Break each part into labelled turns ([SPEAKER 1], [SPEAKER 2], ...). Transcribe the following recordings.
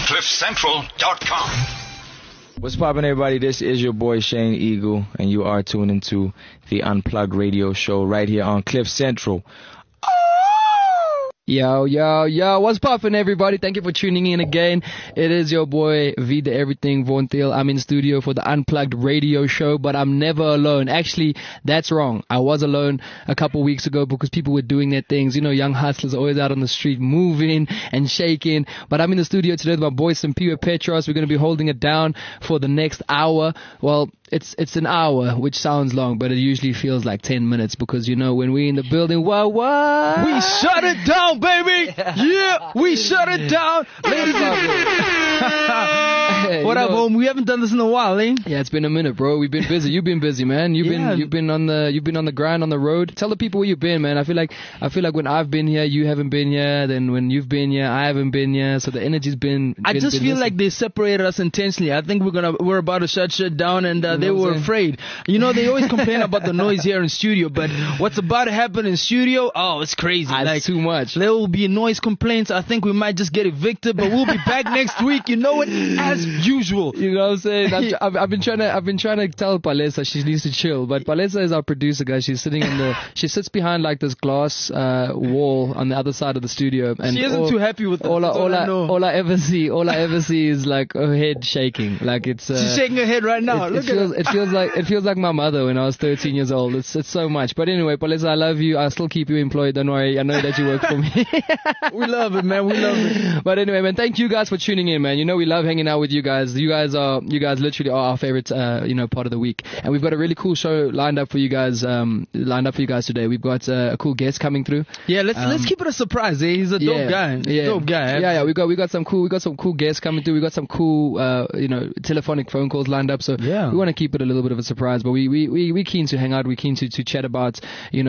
[SPEAKER 1] CliffCentral.com.
[SPEAKER 2] What's poppin', everybody? This is your boy Shane Eagle, and you are tuned into the Unplugged Radio Show right here on Cliff Central.
[SPEAKER 3] Yo, what's poppin', everybody? Thank you for tuning in again. It is your boy V the Everything Von Thiel. I'm in studio for the Unplugged Radio Show, but I'm never alone. Actually, that's wrong. I was alone a couple weeks ago because people were doing their things. You know, young hustlers are always out on the street moving and shaking. But I'm in the studio today with my boy Simpiwe Petros. We're going to be holding it down for the next hour. Well, it's an hour, which sounds long, but it usually feels like 10 minutes because, you know, when we're in the building, what?
[SPEAKER 4] We shut it down, baby! Yeah, we shut it down! Ladies and what up, home? We haven't done this in a while, eh?
[SPEAKER 3] Yeah, it's been a minute, bro. We've been busy. You've been busy, man. You've been on the grind, on the road. Tell the people where you've been, man. I feel like when I've been here, you haven't been here. Then when you've been here, I haven't been here. So the energy's been.
[SPEAKER 4] I just feel like they separated us intentionally. I think we're about to shut shit down, and they were afraid. You know, they always complain about the noise here in studio, but what's about to happen in studio? Oh, it's crazy.
[SPEAKER 3] It's too much.
[SPEAKER 4] There will be noise complaints. I think we might just get evicted, but we'll be back next week. You know it, as usual.
[SPEAKER 3] You know what I'm saying? I've been trying to tell Palesa she needs to chill, but Palesa is our producer, guys. She sits behind like this glass wall on the other side of the studio, and
[SPEAKER 4] she isn't too happy with
[SPEAKER 3] all I ever see is like her head shaking. Like
[SPEAKER 4] she's shaking her head right now.
[SPEAKER 3] It feels like my mother when I was 13 years old. It's so much. But anyway, Palesa, I love you. I'll still keep you employed. Don't worry. I know that you work for me.
[SPEAKER 4] We love it, man. We love it.
[SPEAKER 3] But anyway, man, thank you guys for tuning in, man. You know we love hanging out with you guys. You guys literally are our favorite, part of the week. And we've got a really cool show lined up for you guys. Today. We've got a cool guest coming through.
[SPEAKER 4] Yeah, let's keep it a surprise. Eh? He's a dope guy. Dope guy.
[SPEAKER 3] Yeah. We got some cool guests coming through. We got some cool, telephonic phone calls lined up. So we want to keep it a little bit of a surprise, but we keen to hang out. We're keen to chat about,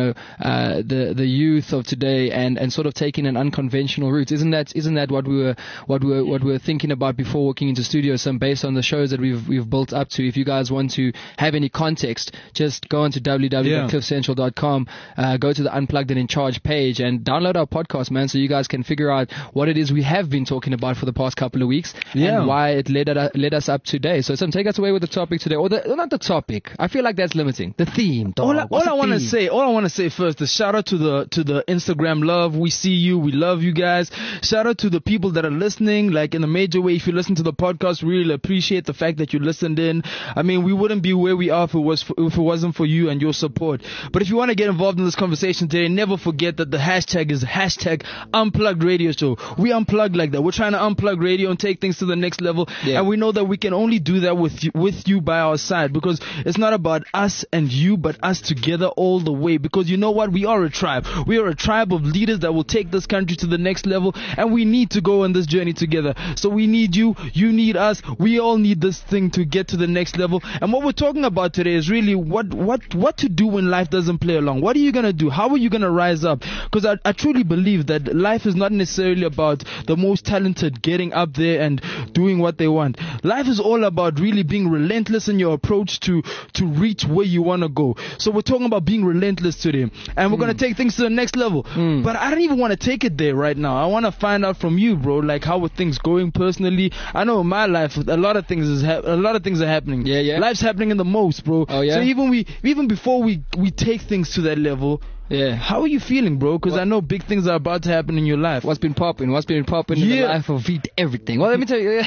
[SPEAKER 3] the youth of today and sort of taking an unconventional route. Isn't that what we were thinking about before walking into studio? Some based on the shows that we've built up to. If you guys want to have any context, just go onto www.cliffcentral.com, go to the Unplugged and In Charge page and download our podcast, man, so you guys can figure out what it is we have been talking about for the past couple of weeks and why it led us up today. So take us away with the topic today, or not the topic. I feel like that's limiting. The theme.
[SPEAKER 4] All I want to say first is shout out to the Instagram love. We see you. We love you guys. Shout out to the people that are listening, like in a major way. If you listen to the podcast, we really appreciate the fact that you listened in. I mean, we wouldn't be where we are if it wasn't for you and your support. But if you want to get involved in this conversation today, never forget that the hashtag is Unplugged Radio Show. We unplug like that. We're trying to unplug radio and take things to the next level. Yeah. And we know that we can only do that with you by our side, because it's not about us and you, but us together all the way. Because you know what? We are a tribe. We are a tribe of leaders that will take this country to the next level, and we need to go on this journey together. So we need you need us, we all need this thing to get to the next level. And what we're talking about today is really what to do when life doesn't play along. What are you going to do? How are you going to rise up? Because I truly believe that life is not necessarily about the most talented getting up there and doing what they want. Life is all about really being relentless in your approach to reach where you want to go. So we're talking about being relentless today, and we're going to take things to the next level. But I don't even want to take it there right now. I want to find out from you, bro, like how are things going personally. I know in my life a lot of things are happening.
[SPEAKER 3] Yeah.
[SPEAKER 4] Life's happening in the most, bro.
[SPEAKER 3] Oh yeah.
[SPEAKER 4] So even before we take things to that level,
[SPEAKER 3] Yeah.
[SPEAKER 4] How are you feeling, bro? Because I know big things are about to happen in your life.
[SPEAKER 3] What's been popping? What's been popping in the life of Vita Everything? Well, let me tell you.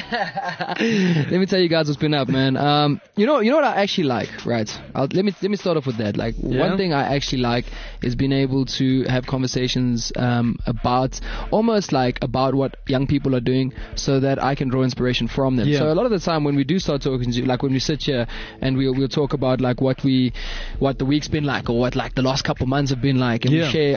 [SPEAKER 3] Let me tell you guys what's been up, man. You know what I actually like, right? Let me start off with that. Like, one thing I actually like is being able to have conversations about what young people are doing, so that I can draw inspiration from them. So a lot of the time when we do start talking to, like when we sit here and we'll talk about like what the week's been like, or what like the last couple months have been like, and we share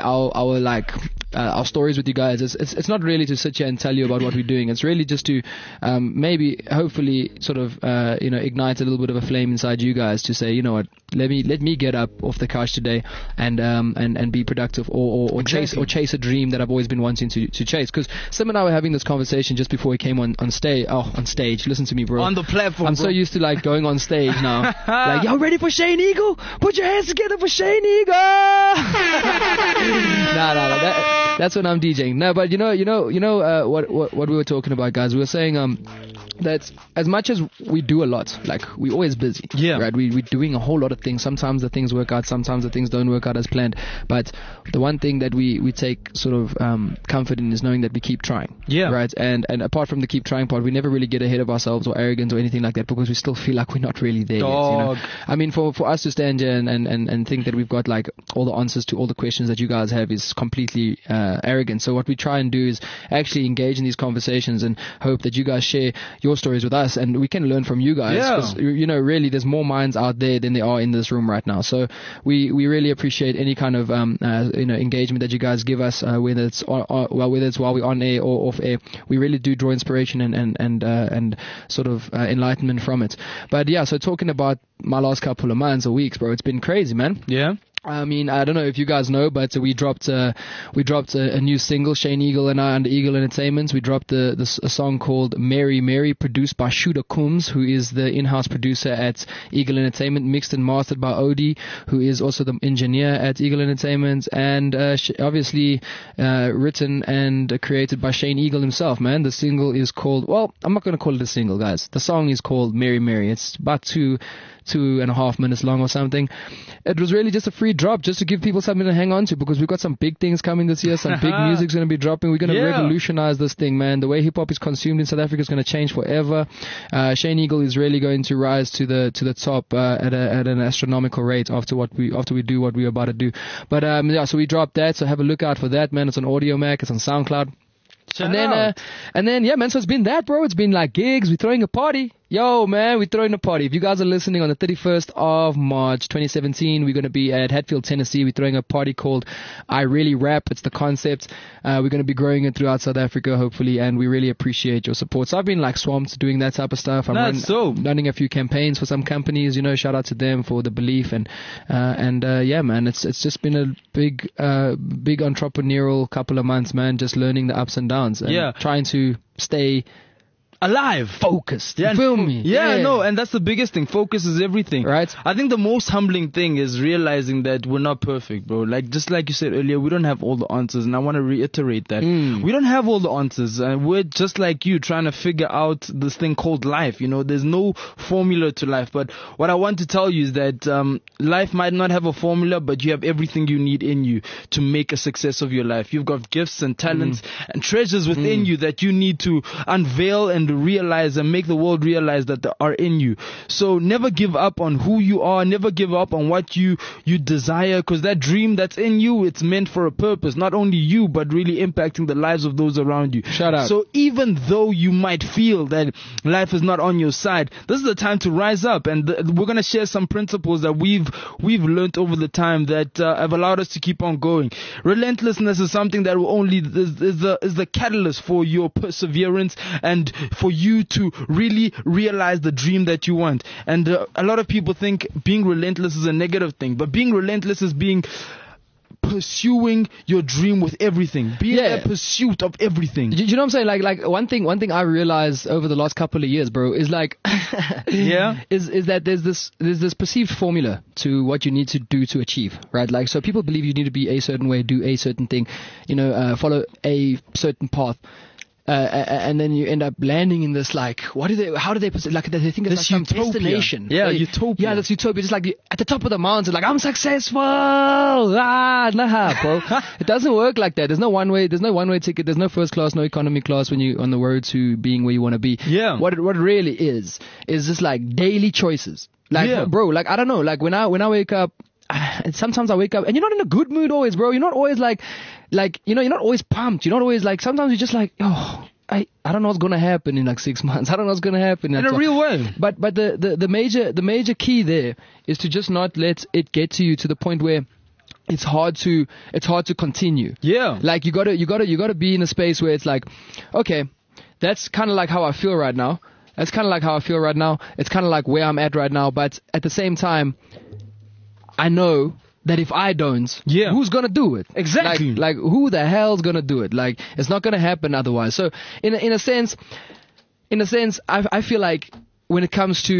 [SPEAKER 3] our stories with you guys. It's not really to sit here and tell you about what we're doing. It's really just to hopefully sort of ignite a little bit of a flame inside you guys to say, you know what, let me get up off the couch today and be productive, or chase a dream that I've always been wanting to chase. Because Sim and I were having this conversation just before we came on stage. On stage, listen to me, bro.
[SPEAKER 4] On the platform,
[SPEAKER 3] I'm so used to like going on stage now. Like, y'all ready for Shane Eagle? Put your hands together for Shane Eagle. No. That's when I'm DJing. No, but you know what we were talking about, guys. We were saying that as much as we do a lot, like we're always busy.
[SPEAKER 4] Yeah.
[SPEAKER 3] Right. We're doing a whole lot of things. Sometimes the things work out. Sometimes the things don't work out as planned. But the one thing that we take sort of comfort in is knowing that we keep trying.
[SPEAKER 4] Yeah.
[SPEAKER 3] Right. And apart from the keep trying part, we never really get ahead of ourselves or arrogant or anything like that because we still feel like we're not really there yet. You know? I mean, for us to stand here and think that we've got like all the answers to all the questions that you guys have is completely arrogant. So what we try and do is actually engage in these conversations and hope that you guys share your stories with us and we can learn from you guys.
[SPEAKER 4] Yeah.
[SPEAKER 3] 'Cause, you know, really there's more minds out there than there are in this room right now. So we really appreciate any kind of engagement that you guys give us, whether it's while we're on air or off air. We really do draw inspiration and sort of enlightenment from it. But yeah, so talking about my last couple of months or weeks, bro, it's been crazy, man.
[SPEAKER 4] Yeah.
[SPEAKER 3] I mean, I don't know if you guys know, but we dropped a new single, Shane Eagle and I, under Eagle Entertainment. We dropped a song called Mary Mary, produced by Shooter Coombs, who is the in-house producer at Eagle Entertainment, mixed and mastered by Odie, who is also the engineer at Eagle Entertainment, and obviously written and created by Shane Eagle himself, man. The single is called, well, I'm not going to call it a single, guys. The song is called Mary Mary. It's about 2.5 minutes long or something. It was really just a free drop just to give people something to hang on to because we've got some big things coming this year. Some big music's going to be dropping. We're going to revolutionize this thing, man. The way hip hop is consumed in South Africa is going to change forever. Shane Eagle is really going to rise to the top at an astronomical rate after we do what we're about to do. But so we dropped that. So have a look out for that, man. It's on Audio Mac. It's on SoundCloud. And then, yeah, man, so it's been that, bro. It's been like gigs. We're throwing a party. Yo, man, we're throwing a party. If you guys are listening on the 31st of March, 2017, we're going to be at Hatfield, Tennessee. We're throwing a party called I Really Rap. It's the concept. We're going to be growing it throughout South Africa, hopefully, and we really appreciate your support. So I've been like swamped doing that type of stuff. I'm running a few campaigns for some companies, you know, shout out to them for the belief and yeah, man, it's just been a big entrepreneurial couple of months, man, just learning the ups and downs and trying to stay
[SPEAKER 4] alive,
[SPEAKER 3] focused.
[SPEAKER 4] Yeah,
[SPEAKER 3] you feel me?
[SPEAKER 4] Yeah, no, and that's the biggest thing. Focus is everything,
[SPEAKER 3] right?
[SPEAKER 4] I think the most humbling thing is realizing that we're not perfect, bro. Like just like you said earlier, we don't have all the answers, and I want to reiterate that we don't have all the answers, and we're just like you, trying to figure out this thing called life. You know, there's no formula to life. But what I want to tell you is that life might not have a formula, but you have everything you need in you to make a success of your life. You've got gifts and talents and treasures within you that you need to unveil and realize and make the world realize that they are in you. So never give up on who you are, never give up on what you desire, because that dream that's in you, it's meant for a purpose, not only you but really impacting the lives of those around you.
[SPEAKER 3] Shout out.
[SPEAKER 4] So even though you might feel that life is not on your side, this is the time to rise up, and we're going to share some principles that we've learned over the time that have allowed us to keep on going. Relentlessness is something that will only is the catalyst for your perseverance and for you to really realize the dream that you want. And a lot of people think being relentless is a negative thing, but being relentless is pursuing your dream with everything, being a pursuit of everything.
[SPEAKER 3] You know what I'm saying? Like one thing I realized over the last couple of years, bro, is like is that there's this perceived formula to what you need to do to achieve, right? Like, so people believe you need to be a certain way, do a certain thing, you know, follow a certain path. And then you end up landing in this, like, how do they put it? Like, they think it's like some destination.
[SPEAKER 4] Yeah, utopia.
[SPEAKER 3] Yeah, that's utopia. Just like at the top of the mountain, like, I'm successful. Nah, bro. It doesn't work like that. There's no one way ticket. There's no first class, no economy class when you're on the road to being where you want to be.
[SPEAKER 4] Yeah.
[SPEAKER 3] What it really is just like daily choices. Like, bro, like, I don't know. Like, when I wake up, and sometimes I wake up and you're not in a good mood always, bro. You're not always like, you know, you're not always pumped. You're not always like, sometimes you're just like, oh, I don't know what's going to happen in like 6 months. I don't know what's going to happen.
[SPEAKER 4] In a real way.
[SPEAKER 3] But the major key there is to just not let it get to you to the point where it's hard to continue.
[SPEAKER 4] Yeah.
[SPEAKER 3] Like, you gotta be in a space where it's like, okay, that's kind of like how I feel right now. It's kind of like where I'm at right now. But at the same time, I know that if I don't, who's gonna do it?
[SPEAKER 4] Exactly.
[SPEAKER 3] Like who the hell's gonna do it? Like, it's not gonna happen otherwise. So in a sense, I feel like when it comes to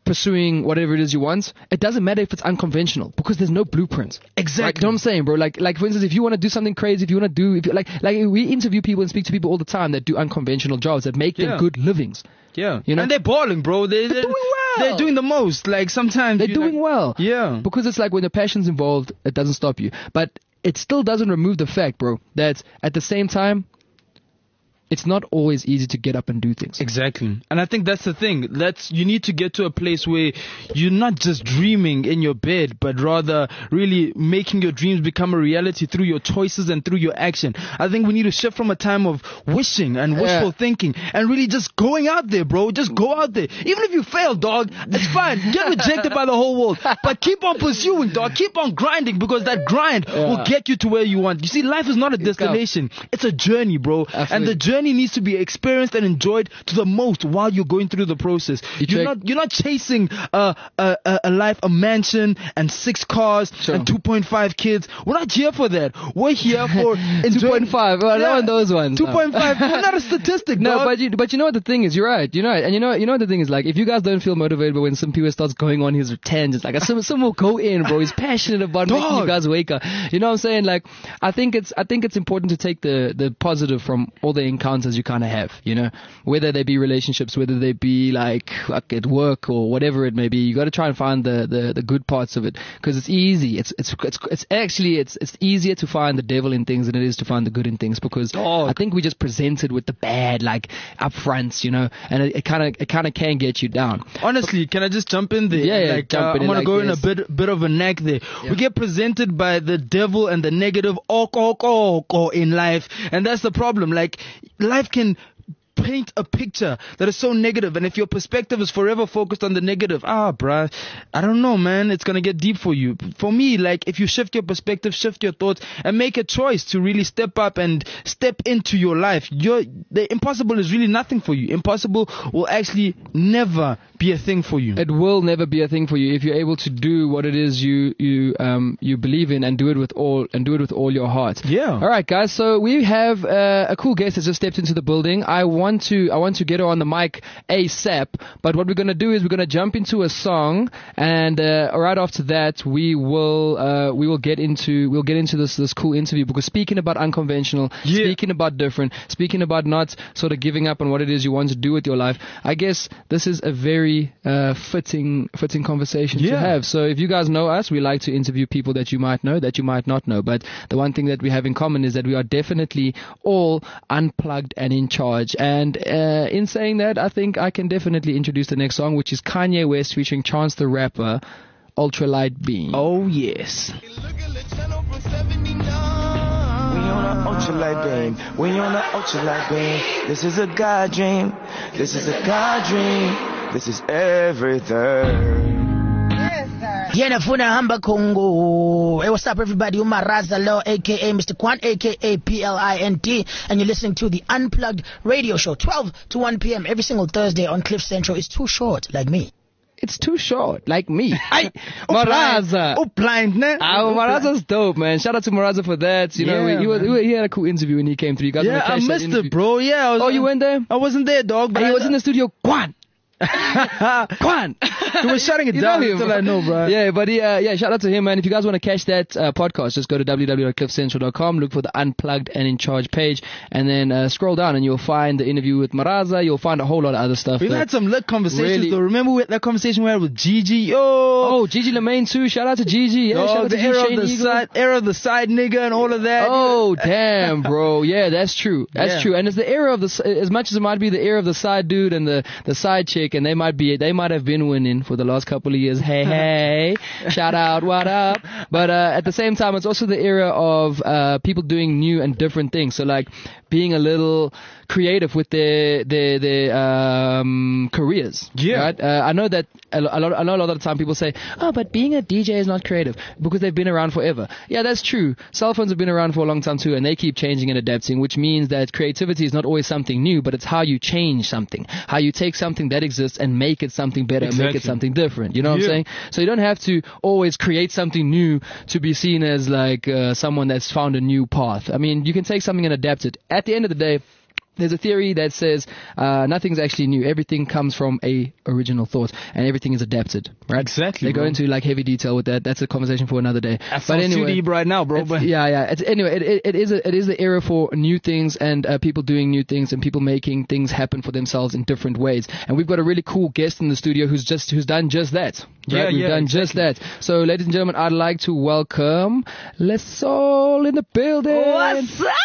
[SPEAKER 3] pursuing whatever it is you want, it doesn't matter if it's unconventional because there's no blueprint.
[SPEAKER 4] Exactly.
[SPEAKER 3] Right? You know what I'm saying, bro? Like for instance, if you want to do something crazy, if you want to do, like we interview people and speak to people all the time that do unconventional jobs that make them good livings.
[SPEAKER 4] Yeah.
[SPEAKER 3] You know?
[SPEAKER 4] And they're balling, bro. They're doing well. They're doing the most. Like sometimes
[SPEAKER 3] they're doing well.
[SPEAKER 4] Yeah.
[SPEAKER 3] Because it's like when the passion's involved, it doesn't stop you. But it still doesn't remove the fact, bro, that at the same time, it's not always easy to get up and do things.
[SPEAKER 4] Exactly. And I think that's the thing. You need to get to a place where you're not just dreaming in your bed, but rather really making your dreams become a reality through your choices and through your action. I think we need to shift from a time of wishing and wishful thinking and really just going out there, bro. Just go out there. Even if you fail, dog, it's fine. Get rejected by the whole world. But keep on pursuing, dog. Keep on grinding because that grind will get you to where you want. You see, life is not a destination. It's a journey, bro. Absolutely. And the journey needs to be experienced and enjoyed to the most while you're going through the process. You're not chasing a life, a mansion and 6 cars and 2.5 kids. We're not here for that. We're here for
[SPEAKER 3] 2.5. Well, I want those ones.
[SPEAKER 4] 2.5. We're not a statistic.
[SPEAKER 3] No,
[SPEAKER 4] dog.
[SPEAKER 3] but you know what the thing is. You're right. You know, and you know what the thing is. Like, if you guys don't feel motivated, but when some people starts going on his tangents, like some will go in, bro. He's passionate about making you guys wake up. You know what I'm saying? Like, I think it's important to take the positive from all the encounters you kind of have, you know, whether they be relationships, whether they be like at work or whatever it may be. You got to try and find the good parts of it because it's easy. It's easier to find the devil in things than it is to find the good in things because I think we just presented with the bad like up front, you know, and it kind of can get you down.
[SPEAKER 4] Honestly, can I just jump in there?
[SPEAKER 3] Yeah,
[SPEAKER 4] like, I'm gonna go in a bit of a knack there. Yeah. We get presented by the devil and the negative in life, and that's the problem. Like, life can paint a picture that is so negative, and if your perspective is forever focused on the negative, bruh, I don't know, man, it's gonna get deep for you. For me, like, if you shift your perspective, shift your thoughts, and make a choice to really step up and step into your life, the impossible is really nothing for you. Impossible will actually never be a thing for you.
[SPEAKER 3] It will never be a thing for you if you're able to do what it is you believe in and do it with all your heart.
[SPEAKER 4] Yeah.
[SPEAKER 3] All right, guys. So we have a cool guest that just stepped into the building. I want to get her on the mic ASAP. But what we're gonna do is we're gonna jump into a song, and right after that we will get into this cool interview because speaking about unconventional, speaking about different, speaking about not sort of giving up on what it is you want to do with your life. I guess this is a very fitting conversation to have. So if you guys know us, we like to interview people that you might know, that you might not know. But the one thing that we have in common is that we are definitely all unplugged and in charge. And in saying that, I think I can definitely introduce the next song, which is Kanye West featuring Chance the Rapper, Ultralight Beam.
[SPEAKER 4] Oh yes.
[SPEAKER 1] Ultralight beam, we on the ultralight beam. This is a God dream. This is a God dream. This is everything.
[SPEAKER 5] Yena Funa Hamba Congo. Hey, what's up, everybody? Umaraza Lo, aka Mr. Quant, aka PLINT, and you're listening to the Unplugged Radio Show, 12 to 1 p.m. every single Thursday on Cliff Central. It's too short, like me.
[SPEAKER 3] It's too short, like me. Maraza.
[SPEAKER 4] Blind, ne?
[SPEAKER 3] Maraza's dope, man. Shout out to Maraza for that. You know, he had a cool interview when he came through. You guys
[SPEAKER 4] I missed it, bro. Yeah.
[SPEAKER 3] You went there?
[SPEAKER 4] I wasn't there, dog.
[SPEAKER 3] But he was in the studio. Quan.
[SPEAKER 4] Quan. He was shutting it down until I know, bro.
[SPEAKER 3] Yeah, but shout out to him, man. If you guys want to catch that podcast, just go to www.cliffcentral.com, look for the Unplugged and In Charge page, and then scroll down and you'll find the interview with Maraza. You'll find a whole lot of other stuff.
[SPEAKER 4] We've had some lit conversations, though. Remember that conversation we had with Gigi? Oh,
[SPEAKER 3] Gigi Lemaine too. Shout out to Gigi. Yeah, shout out to
[SPEAKER 4] era of the side nigga and all of that.
[SPEAKER 3] Oh, damn, bro. Yeah, that's true. That's true. And it's the era of as much as it might be the era of the side dude and the side chick, and they might have been winning for the last couple of years. Hey, shout out, what up? But at the same time, it's also the era of people doing new and different things. So like being a little creative with their careers. Yeah. Right? I know that a lot of the time people say, oh, but being a DJ is not creative because they've been around forever. Yeah, that's true. Cell phones have been around for a long time too, and they keep changing and adapting, which means that creativity is not always something new, but it's how you change something, how you take something that exists and make it something better, and make it something different. You know what I'm saying? So you don't have to always create something new to be seen as like someone that's found a new path. I mean, you can take something and adapt it. At the end of the day, there's a theory that says nothing's actually new. Everything comes from a original thought, and everything is adapted, right?
[SPEAKER 4] Exactly.
[SPEAKER 3] They go into like heavy detail with that. That's a conversation for another day.
[SPEAKER 4] But anyway, too deep right now, bro. But
[SPEAKER 3] It is the era for new things and people doing new things and people making things happen for themselves in different ways. And we've got a really cool guest in the studio who's done just that. Right? We've done just that. So, ladies and gentlemen, I'd like to welcome Les Soul in the building.
[SPEAKER 6] What's up?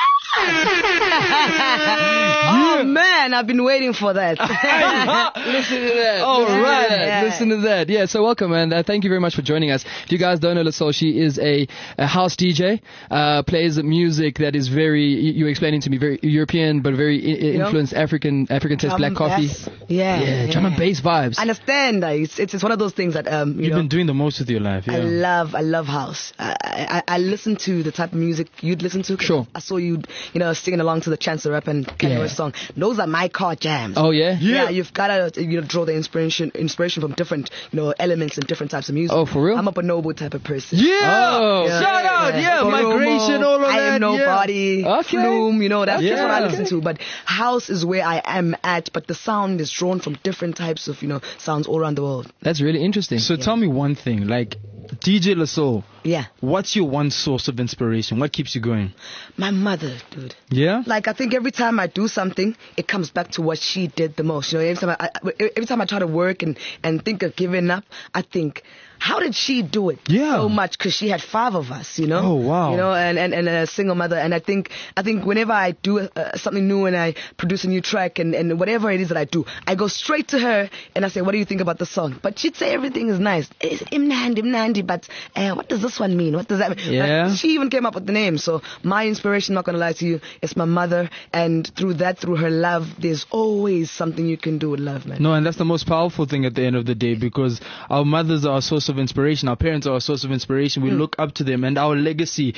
[SPEAKER 6] Oh man, I've been waiting for that.
[SPEAKER 3] Listen to that.
[SPEAKER 6] All right.
[SPEAKER 3] Yeah. Listen to that. Yeah, so welcome, and thank you very much for joining us. If you guys don't know Les Soul, she is a house DJ, plays music that is very, you were explaining to me, very European, but very influenced African taste, black coffee.
[SPEAKER 6] Yeah,
[SPEAKER 3] drum and bass vibes.
[SPEAKER 6] Understand, it's one of those things that
[SPEAKER 4] you've been doing the most with your life. Yeah.
[SPEAKER 6] I love house. I listen to the type of music you'd listen to.
[SPEAKER 3] Sure.
[SPEAKER 6] I saw you, singing along to the Chance the Rapper and Kanye West song. Those are my car jams.
[SPEAKER 3] Oh yeah.
[SPEAKER 6] Yeah, you've got to draw the inspiration from different elements and different types of music.
[SPEAKER 3] Oh, for real?
[SPEAKER 6] I'm a bonobo type of person.
[SPEAKER 3] Oh,
[SPEAKER 4] shout out. Yeah, migration, all of that.
[SPEAKER 6] I Am Nobody.
[SPEAKER 3] Okay.
[SPEAKER 6] Flume, that's what I listen to. But house is where I am at. But the sound is drawn from different types of sounds all around the world.
[SPEAKER 3] That's really interesting.
[SPEAKER 4] So tell me one thing, like DJ Les Soul.
[SPEAKER 6] Yeah.
[SPEAKER 4] What's your one source of inspiration? What keeps you going?
[SPEAKER 6] My mother, dude.
[SPEAKER 4] Yeah?
[SPEAKER 6] Like, I think every time I do something, it comes back to what she did the most. Every time I try to work and think of giving up, I think, how did she do it so much? Because she had 5 of us,
[SPEAKER 4] Oh, wow.
[SPEAKER 6] And a single mother. And I think whenever I do something new and I produce a new track and whatever it is that I do, I go straight to her and I say, what do you think about the song? But she'd say everything is nice. It's Imnandi, but what does this one mean? What does that mean?
[SPEAKER 3] Yeah.
[SPEAKER 6] But she even came up with the name. So my inspiration, not going to lie to you, is my mother. And through her love, there's always something you can do with love, man.
[SPEAKER 4] No, and that's the most powerful thing at the end of the day, because our mothers are a source of inspiration. Our parents are a source of inspiration. We look up to them, and our legacy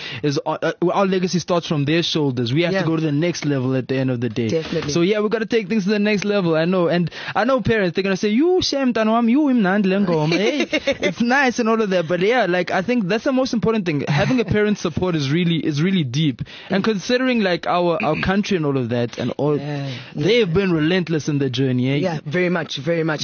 [SPEAKER 4] starts from their shoulders. We have to go to the next level at the end of the day.
[SPEAKER 6] Definitely.
[SPEAKER 4] So we've got to take things to the next level. I know, and I know parents, they're gonna say, "You shame Tanwam, you hey, it's nice and all of that." But I think that's the most important thing. Having a parent's support is really deep. And considering like our country and all of that, and all, they have been relentless in their journey. Eh?
[SPEAKER 6] Yeah, very much.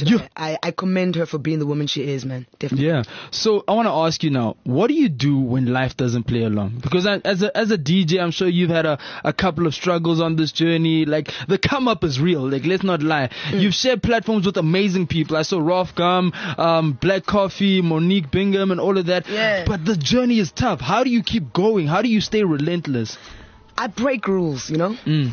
[SPEAKER 6] I commend her for being the woman she is, man. Definitely.
[SPEAKER 4] Yeah. So I want to ask you now, what do you do when life doesn't play along? Because as a DJ, I'm sure you've had a couple of struggles on this journey. Like, the come up is real. Like, let's not lie. You've shared platforms with amazing people. I saw Rolf Gum, Black Coffee, Monique Bingham, and all of that.
[SPEAKER 6] Yeah.
[SPEAKER 4] But the journey is tough. How do you keep going? How do you stay relentless?
[SPEAKER 6] I break rules,
[SPEAKER 4] Unplug,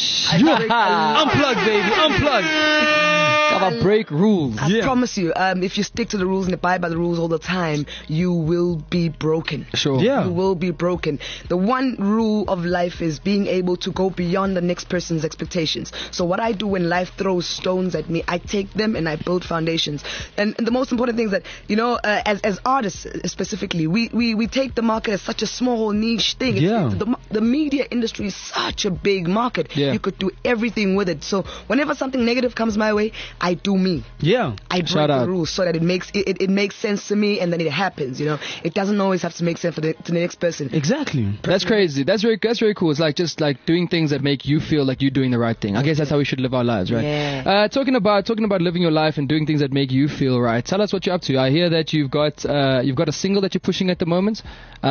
[SPEAKER 4] baby. Unplug.
[SPEAKER 3] Gotta break rules.
[SPEAKER 6] I promise you, if you stick to the rules and abide by the rules all the time, you will be broken.
[SPEAKER 3] Sure.
[SPEAKER 4] Yeah.
[SPEAKER 6] You will be broken. The one rule of life is being able to go beyond the next person's expectations. So what I do when life throws stones at me, I take them and I build foundations. And the most important thing is that, as artists specifically, we take the market as such a small niche thing. The media industry is such a big market.
[SPEAKER 3] Yeah.
[SPEAKER 6] You could do everything with it. So whenever something negative comes my way, I do me.
[SPEAKER 4] Yeah.
[SPEAKER 6] I break the rules so that it makes sense to me, and then it happens. It doesn't always have to make sense to the next person.
[SPEAKER 4] Exactly.
[SPEAKER 3] That's crazy. That's very cool. It's like just like doing things that make you feel like you're doing the right thing. I guess that's how we should live our lives, right?
[SPEAKER 6] Yeah.
[SPEAKER 3] Talking about living your life and doing things that make you feel right. Tell us what you're up to. I hear that you've got a single that you're pushing at the moment.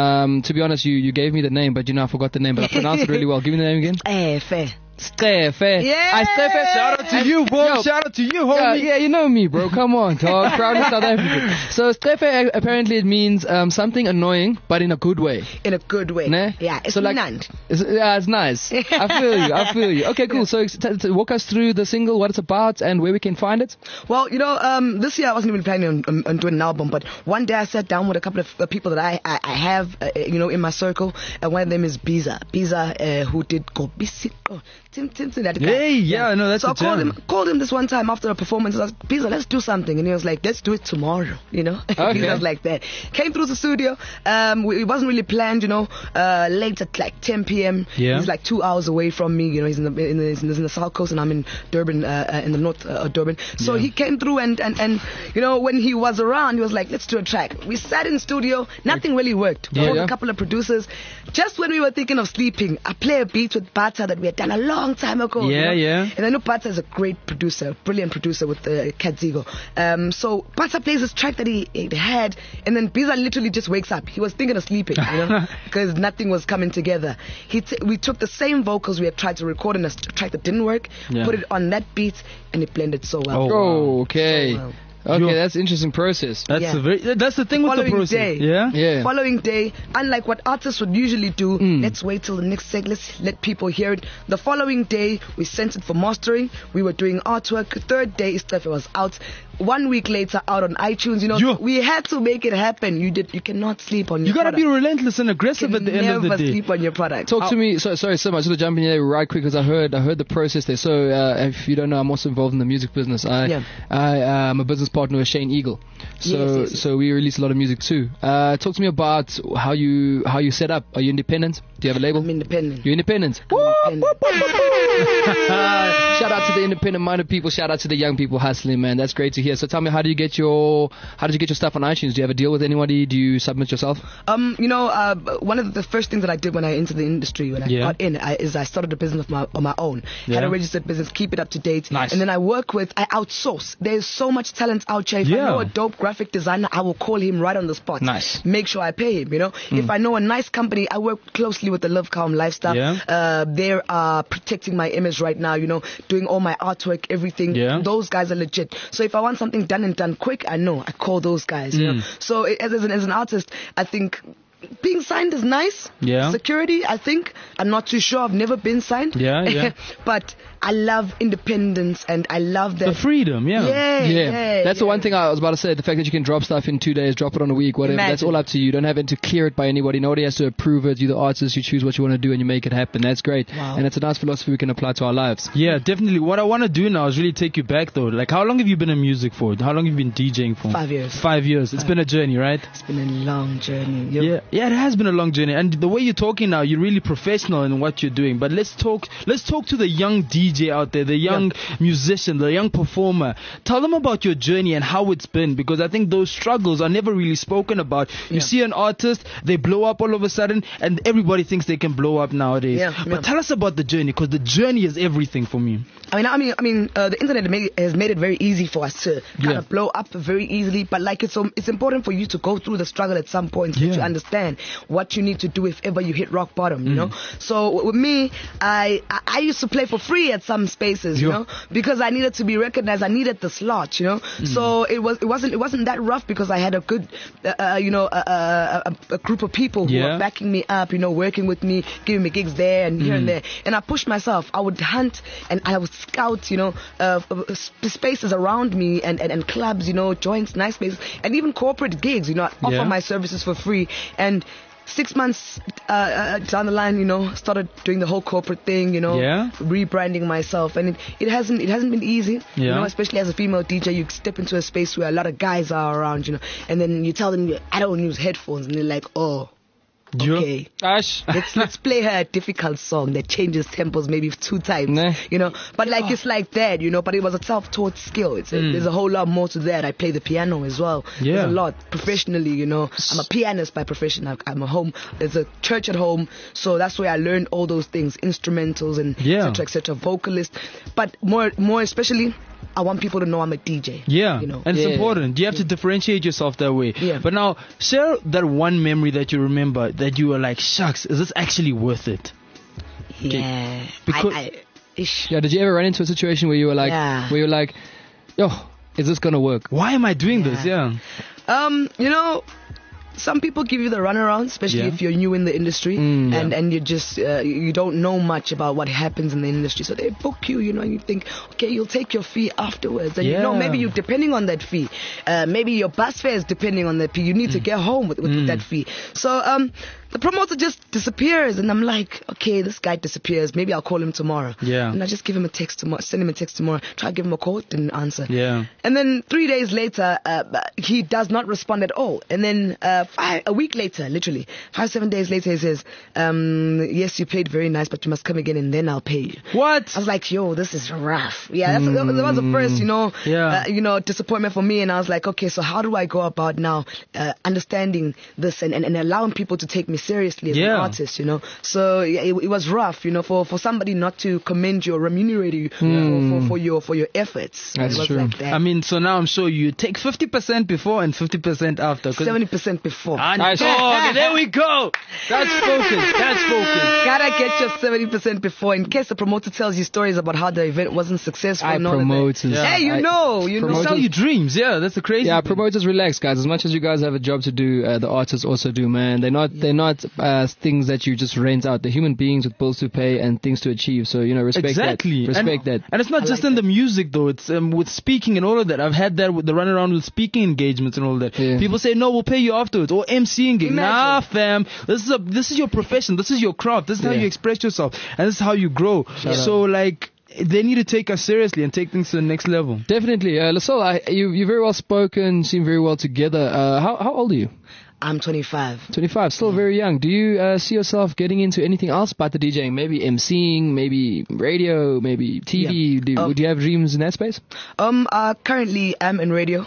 [SPEAKER 3] To be honest, you gave me the name, but I forgot the name, but I pronounced it really well. Give me the name again.
[SPEAKER 6] Fair.
[SPEAKER 3] Strefe.
[SPEAKER 6] Yeah.
[SPEAKER 3] Shout out to you, bro. Shout out to you, homie. Yeah, you know me, bro. Come on, dog. Proud of South African. So Strefe, apparently it means something annoying, but in a good way.
[SPEAKER 6] In a good way.
[SPEAKER 3] Ne?
[SPEAKER 6] Yeah, it's
[SPEAKER 3] so it's nice. I feel you. Okay, cool. So walk us through the single, what it's about, and where we can find it.
[SPEAKER 6] Well, this year I wasn't even planning on doing an album, but one day I sat down with a couple of people that I have, in my circle, and one of them is Biza, who did Go Bisiko. Tim, that guy.
[SPEAKER 4] Hey, no, that's
[SPEAKER 6] so
[SPEAKER 4] a
[SPEAKER 6] I called him this one time after a performance. I was like, Biza, let's do something. And he was like, let's do it tomorrow,
[SPEAKER 3] Okay.
[SPEAKER 6] He was like that. Came through the studio. It wasn't really planned, late at like 10 p.m.
[SPEAKER 4] Yeah. He's
[SPEAKER 6] like 2 hours away from me. He's in the South Coast and I'm in Durban, in the north of Durban. So he came through and when he was around, he was like, let's do a track. We sat in the studio. Nothing really worked. Called a couple of producers. Just when we were thinking of sleeping, I play a beat with Bata that we had done a long long time ago.
[SPEAKER 4] Yeah,
[SPEAKER 6] you know?
[SPEAKER 4] yeah.
[SPEAKER 6] And I know Pata is a great producer, brilliant producer with Kadzigo. So Pata plays this track that he had, and then Biza literally just wakes up. He was thinking of sleeping, because nothing was coming together. We took the same vocals we had tried to record in a track that didn't work, put it on that beat, and it blended so well.
[SPEAKER 3] Oh, okay.
[SPEAKER 6] So well.
[SPEAKER 3] Okay, that's an interesting process.
[SPEAKER 4] That's the thing with the process.
[SPEAKER 6] Day,
[SPEAKER 3] Yeah.
[SPEAKER 6] Following day, unlike what artists would usually do, let's wait till the next seg, let's let people hear it. The following day, we sent it for mastering. We were doing artwork. Third day, stuff was out. 1 week later, out on iTunes. We had to make it happen. You cannot sleep on your product.
[SPEAKER 4] You gotta be relentless and aggressive at the end of the day.
[SPEAKER 6] Never sleep on your product.
[SPEAKER 3] Talk to me. Sorry, so much. I should jump in here right quick because I heard the process there. So if you don't know, I'm also involved in the music business. I'm a business partner with Shane Eagle. So we release a lot of music too. Talk to me about how you set up. Are you independent? Do you have a label?
[SPEAKER 6] I'm independent.
[SPEAKER 3] You're independent. Shout out to the independent-minded people. Shout out to the young people hustling, man. That's great to hear. So tell me, how did you get your stuff on iTunes? Do you have a deal with anybody? Do you submit yourself?
[SPEAKER 6] One of the first things that I did when I entered the industry, when I got in, is I started a business on my own. Had a registered business, keep it up to date.
[SPEAKER 3] Nice.
[SPEAKER 6] And then I outsource. There's so much talent out there. If I know a dope graphic designer, I will call him right on the spot.
[SPEAKER 3] Nice.
[SPEAKER 6] Make sure I pay him, If I know a nice company, I work closely with the Love Calm Lifestyle. They are protecting my image right now, doing all my artwork, everything. Those guys are legit. So if I want something done and done quick, I call those guys. So as an artist, I think being signed is nice. Security, I think. I'm not too sure. I've never been signed. But I love independence and I love that.
[SPEAKER 4] The freedom,
[SPEAKER 3] That's the one thing I was about to say. The fact that you can drop stuff in 2 days, drop it on a week, whatever.
[SPEAKER 6] Imagine.
[SPEAKER 3] That's all up to you. You don't have to clear it by anybody. Nobody has to approve it. You're the artist. You choose what you want to do and you make it happen. That's great.
[SPEAKER 6] Wow.
[SPEAKER 3] And it's a nice philosophy we can apply to our lives.
[SPEAKER 4] Yeah, definitely. What I want to do now is really take you back though. Like, how long have you been in music for? How long have you been DJing for?
[SPEAKER 6] 5 years.
[SPEAKER 4] 5 years. It's been a journey, right?
[SPEAKER 6] It's been a long journey.
[SPEAKER 4] Yeah, it has been a long journey. And the way you're talking now, you're really professional in what you're doing. But let's talk to the young DJ out there, the young musician, the young performer. Tell them about your journey and how it's been, because I think those struggles are never really spoken about. You see an artist, they blow up all of a sudden, and everybody thinks they can blow up nowadays. But tell us about the journey, because the journey is everything for me.
[SPEAKER 6] I mean, the internet has made it very easy for us to kind of blow up very easily. But like it's important for you to go through the struggle at some point so that you understand what you need to do if ever you hit rock bottom. You know. So with me, I used to play for free at some spaces. You know, because I needed to be recognized. I needed the slot. You know. So it wasn't that rough because I had a good a group of people who were backing me up. You know, working with me, giving me gigs there and here and there. And I pushed myself. I would hunt and I would scout, spaces around me and clubs, joints, nice spaces, and even corporate gigs, I offer my services for free. And 6 months down the line, started doing the whole corporate thing, rebranding myself, and it hasn't been easy, especially as a female DJ. You step into a space where a lot of guys are around, and then you tell them I don't use headphones, and they're like, oh. Okay, let's play her a difficult song that changes tempos maybe 2 times, But it's like that, But it was a self-taught skill. There's a whole lot more to that. I play the piano as well. There's a lot professionally, I'm a pianist by profession. I'm a home. There's a church at home, so that's where I learned all those things, instrumentals and etc., vocalist. But more especially, I want people to know I'm a DJ.
[SPEAKER 4] And it's important. You have to differentiate yourself that way. But now, share that one memory that you remember that you were like, shucks, is this actually worth it?
[SPEAKER 6] Yeah.
[SPEAKER 3] Did you ever run into a situation where you were like, yo, is this gonna work?
[SPEAKER 4] Why am I doing this?
[SPEAKER 6] Some people give you the runaround, especially if you're new in the industry and you just you don't know much about what happens in the industry. So they book you, and you think, okay, you'll take your fee afterwards. And maybe you're depending on that fee. Maybe your bus fare is depending on that fee. You need to get home with that fee. So the promoter just disappears, and I'm like, okay, this guy disappears. Maybe I'll call him tomorrow. And I just give him a text tomorrow, send him a text tomorrow, try to give him a call, didn't answer. And then 3 days later, he does not respond at all. And then a week later, literally 5-7 days later, he says, yes, you played very nice, but you must come again, and then I'll pay you.
[SPEAKER 4] What?
[SPEAKER 6] I was like, yo, this is rough. That was the first, disappointment for me. And I was like, okay, so how do I go about now understanding this and allowing people to take me seriously as an artist, you know. So it was rough, you know, for somebody not to commend you or remunerate you for your efforts.
[SPEAKER 3] That's
[SPEAKER 6] it was
[SPEAKER 3] true.
[SPEAKER 6] Like that.
[SPEAKER 4] I mean, so now I'm sure you take 50% before and 50% after.
[SPEAKER 6] 70% before.
[SPEAKER 4] Nice. Oh, there we go. That's focus. That's focus.
[SPEAKER 6] Gotta get your 70% before in case the promoter tells you stories about how the event wasn't successful.
[SPEAKER 3] Promoters.
[SPEAKER 6] Hey, you know.
[SPEAKER 4] Sell you dreams. Yeah, that's the crazy.
[SPEAKER 3] Yeah,
[SPEAKER 4] thing.
[SPEAKER 3] promoters, relax, guys. As much as you guys have a job to do, the artists also do, man. They're not things that you just rent out. They're human beings with bills to pay and things to achieve. So, you know, respect
[SPEAKER 4] exactly.
[SPEAKER 3] that. Respect that.
[SPEAKER 4] And it's not just in the music though. It's with speaking and all of that. I've had that with the run around with speaking engagements and all that.
[SPEAKER 3] Yeah.
[SPEAKER 4] People say, no, we'll pay you afterwards. Or MCing gig. Nah, fam. This is your profession. This is your craft. This is how you express yourself. And this is how you grow. So like, they need to take us seriously and take things to the next level.
[SPEAKER 3] Definitely. Lasol, you very well spoken, seem very well together. How old are you?
[SPEAKER 6] I'm 25.
[SPEAKER 3] 25, still very young. Do you see yourself getting into anything else but the DJing? Maybe MCing, maybe radio, maybe TV?
[SPEAKER 6] Yeah.
[SPEAKER 3] Would you have dreams in that space?
[SPEAKER 6] Currently I'm in radio,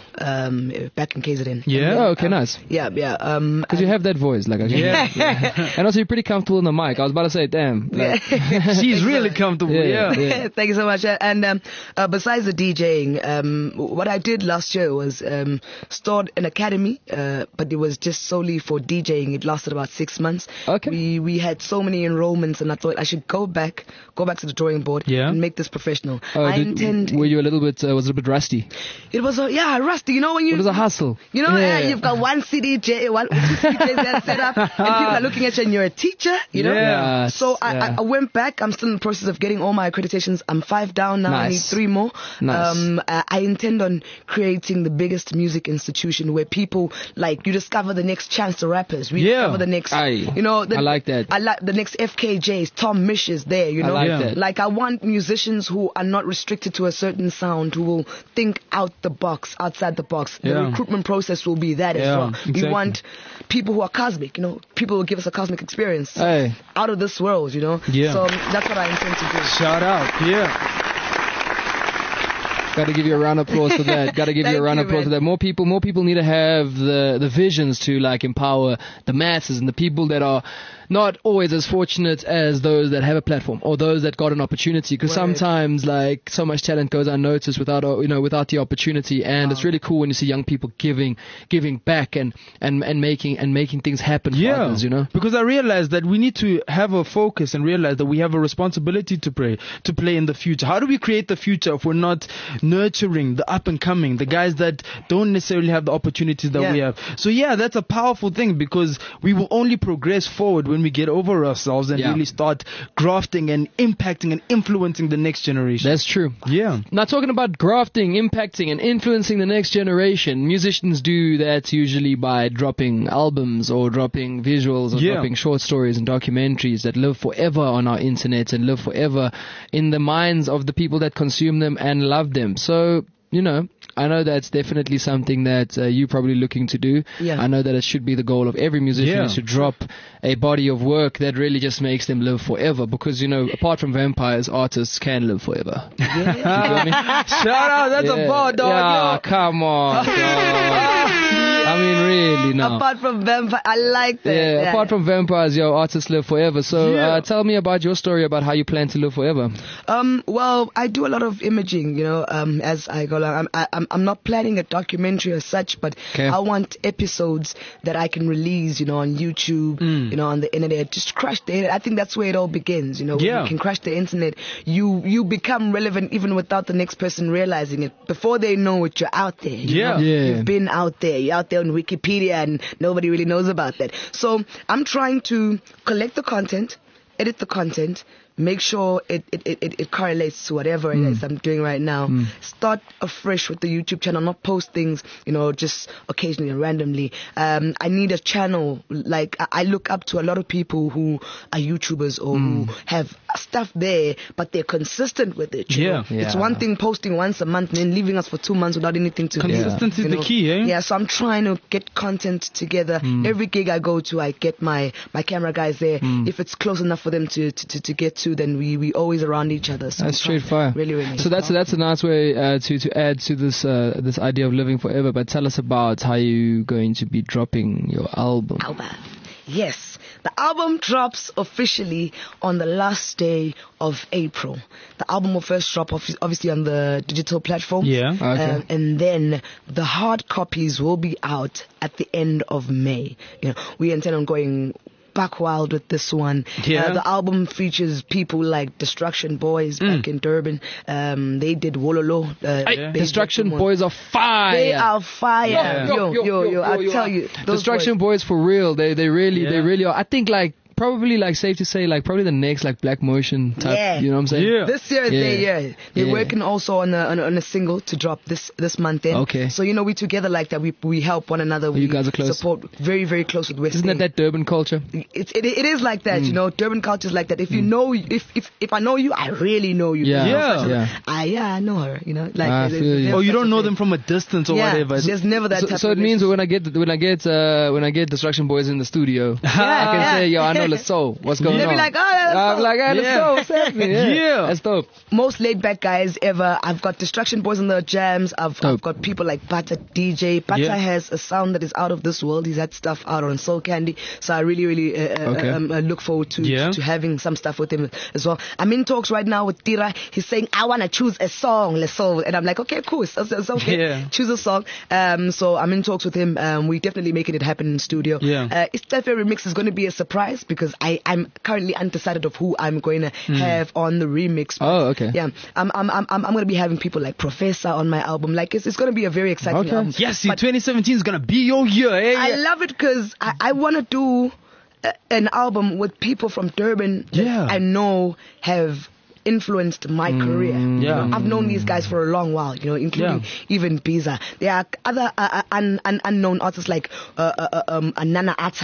[SPEAKER 6] back in KZN.
[SPEAKER 4] Yeah.
[SPEAKER 3] Oh, okay, nice.
[SPEAKER 6] Yeah.
[SPEAKER 3] Because you have that voice, like. Yeah. And also you're pretty comfortable in the mic. I was about to say, damn. Like,
[SPEAKER 4] she's really comfortable. Yeah.
[SPEAKER 6] Thank you so much. And besides the DJing, what I did last year was start an academy, but it was just solely for DJing. It lasted about 6 months.
[SPEAKER 3] Okay.
[SPEAKER 6] We had so many enrollments, and I thought I should go back to the drawing board and make this professional.
[SPEAKER 3] Were you a little bit? Was it a bit rusty?
[SPEAKER 6] It was rusty. You know when you.
[SPEAKER 3] It was a hustle.
[SPEAKER 6] You know, you've got one CDJ, two CDJs that set up, and people are looking at you, and you're a teacher. You know.
[SPEAKER 3] Yeah.
[SPEAKER 6] So I went back. I'm still in the process of getting all my accreditations. I'm 5 down now. Nice. I need 3 more.
[SPEAKER 3] Nice.
[SPEAKER 6] I intend on creating the biggest music institution where people like you discover the next Chance the Rappers. We discover the next. You know.
[SPEAKER 3] I like that.
[SPEAKER 6] I like the next FKJs. Tom Misch is there. You know.
[SPEAKER 3] I like that.
[SPEAKER 6] Like I want musicians who are not restricted to a certain sound, who will think outside the box. The recruitment process will be that as well.
[SPEAKER 4] Exactly.
[SPEAKER 6] We want people who are cosmic, you know, people who give us a cosmic experience. Out of this world, you know.
[SPEAKER 4] Yeah.
[SPEAKER 6] So that's what I intend to do.
[SPEAKER 4] Shout out. Yeah.
[SPEAKER 3] Got to give you a round of applause for that. Got to give you a round of applause for that. More people need to have the visions to like empower the masses and the people that are not always as fortunate as those that have a platform or those that got an opportunity. Because sometimes like so much talent goes unnoticed without the opportunity. And it's really cool when you see young people giving back and making things happen for others. You know.
[SPEAKER 4] Because I realized that we need to have a focus and realize that we have a responsibility to play in the future. How do we create the future if we're not nurturing the up and coming, the guys that don't necessarily have the opportunities that we have? So that's a powerful thing, because we will only progress forward when we get over ourselves and really start grafting and impacting and influencing the next generation.
[SPEAKER 3] That's true.
[SPEAKER 4] Yeah.
[SPEAKER 3] Now talking about grafting, impacting and influencing the next generation, musicians do that usually by dropping albums or dropping visuals or dropping short stories and documentaries that live forever on our internet and live forever in the minds of the people that consume them and love them. So, you know, I know that's definitely something that you're probably looking to do.
[SPEAKER 6] Yeah.
[SPEAKER 3] I know that it should be the goal of every musician is to drop a body of work that really just makes them live forever. Because, you know, apart from vampires, artists can live forever.
[SPEAKER 6] Yeah.
[SPEAKER 3] You feel me?
[SPEAKER 4] Shout out, that's a bar, dog.
[SPEAKER 3] Yeah, come on, dog. I mean, really, no.
[SPEAKER 6] Apart from vampire, I like that.
[SPEAKER 3] Yeah, apart from vampires, artists live forever. So tell me about your story about how you plan to live forever.
[SPEAKER 6] Well, I do a lot of imaging, you know, as I go along. I'm not planning a documentary as such, but I want episodes that I can release, you know, on YouTube, you know, on the internet. Just crush the internet. I think that's where it all begins, you know. When you can crush the internet, you become relevant even without the next person realizing it. Before they know it, you're out there. You know? You've been out there. You're out there on Wikipedia and nobody really knows about that. So I'm trying to collect the content, edit the content, make sure it correlates to whatever it is I'm doing right now. Start afresh with the YouTube channel, not post things, you know, just occasionally and randomly. I need a channel. Like, I look up to a lot of people who are YouTubers or who have stuff there, but they're consistent with it. You know? It's one thing posting once a month and then leaving us for 2 months without anything to
[SPEAKER 4] Consistency is the key, eh?
[SPEAKER 6] Yeah, so I'm trying to get content together. Every gig I go to, I get my camera guys there. If it's close enough for them to get to, then we always around each other. So
[SPEAKER 3] that's straight fire.
[SPEAKER 6] Really, really.
[SPEAKER 3] So that's a nice way to add to this this idea of living forever. But tell us about how you're going to be dropping your album.
[SPEAKER 6] Yes. The album drops officially on the last day of April. The album will first drop obviously on the digital platform.
[SPEAKER 4] Yeah.
[SPEAKER 3] Okay.
[SPEAKER 6] And then the hard copies will be out at the end of May. We intend on going back wild with this one.
[SPEAKER 4] Yeah.
[SPEAKER 6] The album features people like Destruction Boys back in Durban. They did Wololo.
[SPEAKER 3] Destruction Boys are fire.
[SPEAKER 6] They are fire.
[SPEAKER 3] Yo,
[SPEAKER 6] I tell you. those
[SPEAKER 3] Destruction Boys for real. They really are. I think probably safe to say probably the next Black Motion type.
[SPEAKER 6] Yeah.
[SPEAKER 3] You know what I'm saying?
[SPEAKER 4] Yeah.
[SPEAKER 6] This year is their year. They're working also on a single to drop this month in.
[SPEAKER 3] Okay.
[SPEAKER 6] So we together like that. We help one another.
[SPEAKER 3] You guys are close.
[SPEAKER 6] Support very, very close with West.
[SPEAKER 3] Isn't that Durban culture?
[SPEAKER 6] It is like that. Durban culture is like that. If you know, if I know you, I really know you.
[SPEAKER 3] Yeah.
[SPEAKER 6] I know her.
[SPEAKER 3] I feel you.
[SPEAKER 4] Oh, you don't know them from a distance or whatever.
[SPEAKER 6] There's never that type.
[SPEAKER 3] So it means when I get Destruction Boys in the studio, I can say, yo, I know Lesotho. What's going on?
[SPEAKER 6] They'll be like, oh,
[SPEAKER 3] I'm like, hey, Lesotho, what's happening? Yeah. That's dope.
[SPEAKER 6] Most laid back guys ever. I've got Destruction Boys on the jams. I've got people like Bata DJ. Bata has a sound that is out of this world. He's had stuff out on Soul Candy. So I really, really look forward to having some stuff with him as well. I'm in talks right now with Tira. He's saying, I want to choose a song, Lesotho. And I'm like, okay, cool. It's okay.
[SPEAKER 4] Yeah.
[SPEAKER 6] Choose a song. So I'm in talks with him. We definitely making it happen in studio.
[SPEAKER 4] Yeah.
[SPEAKER 6] Istefe remix is going to be a surprise because I'm currently undecided of who I'm going to have on the remix.
[SPEAKER 3] Oh, okay.
[SPEAKER 6] Yeah, I'm going to be having people like Professor on my album. Like it's going to be a very exciting album.
[SPEAKER 4] Yes, 2017 is going to be your year. Eh?
[SPEAKER 6] I love it because I want to do an album with people from Durban that I know have influenced my career. I've known these guys for a long while, including even Biza. There are other unknown artists like Nana Atta,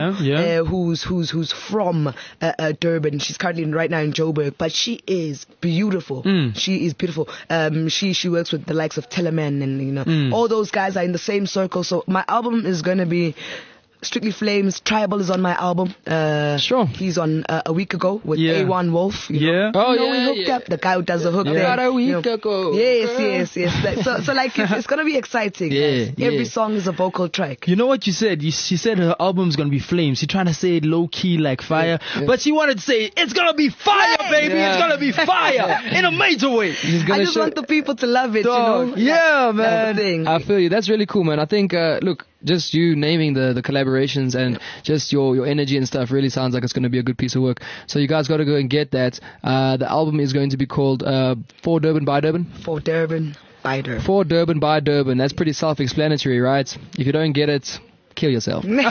[SPEAKER 6] who's from Durban. She's currently right now in Joburg, but she is beautiful. She is beautiful. She works with the likes of Teleman and all those guys are in the same circle. So my album is going to be Strictly Flames. Tribal is on my album.
[SPEAKER 3] Sure.
[SPEAKER 6] He's on a week ago with A1 Wolf.
[SPEAKER 4] Oh,
[SPEAKER 6] we hooked up. The guy who does the hook there.
[SPEAKER 3] About a week ago.
[SPEAKER 6] Yes. So it's gonna be exciting. Every song is a vocal track.
[SPEAKER 4] You know what you said? She said her album's gonna be flames. She's trying to say it low key like fire, but she wanted to say it's gonna be fire, baby. It's gonna be fire in a major way.
[SPEAKER 6] I just want the people to love it.
[SPEAKER 4] Yeah, man.
[SPEAKER 6] That's the thing.
[SPEAKER 3] I feel you. That's really cool, man. I think look. Just you naming the collaborations and just your energy and stuff really sounds like it's going to be a good piece of work. So you guys got to go and get that. The album is going to be called For Durban by Durban.
[SPEAKER 6] For Durban by Durban.
[SPEAKER 3] For Durban by Durban. That's pretty self-explanatory, right? If you don't get it, kill yourself. Man.